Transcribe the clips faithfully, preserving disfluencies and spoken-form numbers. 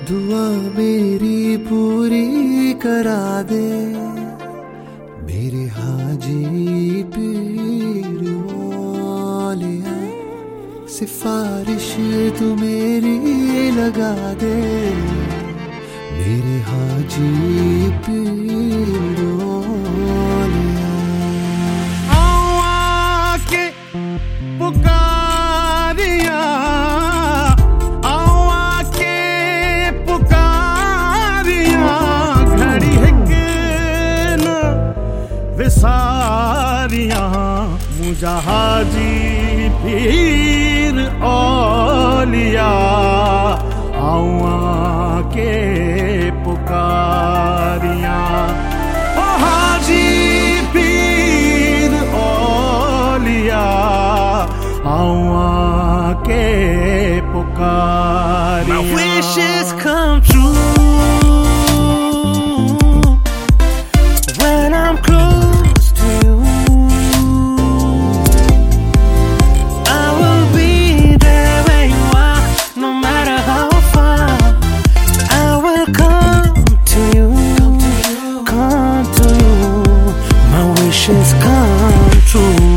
दुआ मेरी पूरी करा दे मेरे हाजी पीर वालिया, सिफारिश तू मेरी लगा दे मेरे हाजी पीर वालिया। आवा के पुकारिया, आवा के पुकारिया, घड़ी हिक न विसारिया, मुझा हाजी पीर औलिया, आवा के पुकारिया। ओ हाजी पीर औलिया, आवा के पुकारिया। My wishes come true when I'm close to you. I will be there where you are, no matter how far. I will come to you, come to you. My wishes come true.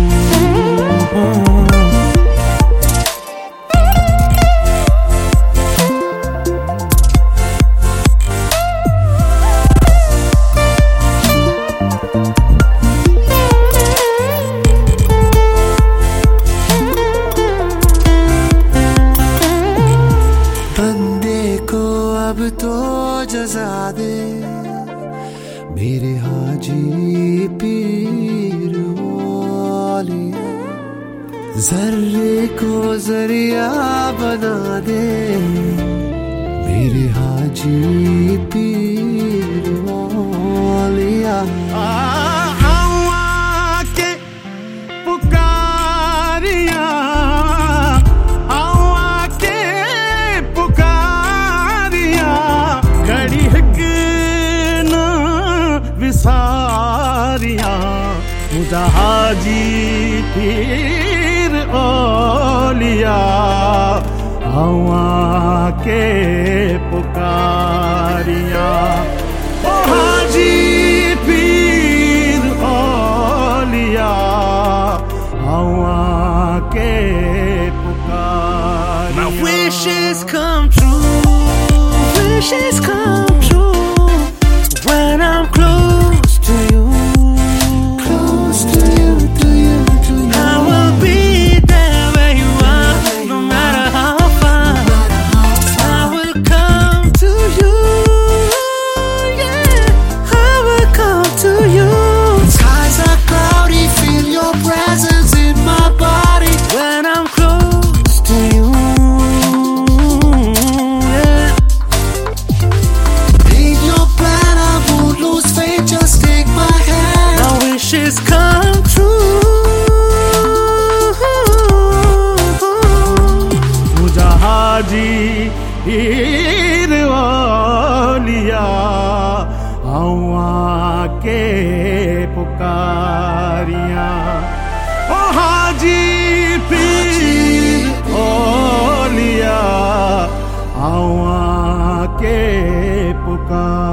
अब तो जज़ा दे मेरे हाजी पीर वालिया, ज़र्रे को ज़रिया बना दे मेरे हाजी पीर वालिया। आवा के पुकारिया, आवा के पुकारिया, घड़ी हिक न विसारिया, मुझा हाजी पीर औलिया, आवा के पुकारिया। ओ हाजी पीर औलिया, आवा के पुकारिया। My wishes come true, wishes come true when I'm close to you, close to you, to you, to you. I will be there where you are, no matter how far. I will come to you, yeah, I will come to you. Skies are cloudy, feel your presence in my body when I'm close to you. Come true, मुझा हाजी पीर औलिया, आवा के पुकारिया। ओ हाजी पीर औलिया, आवा के पुकारिया।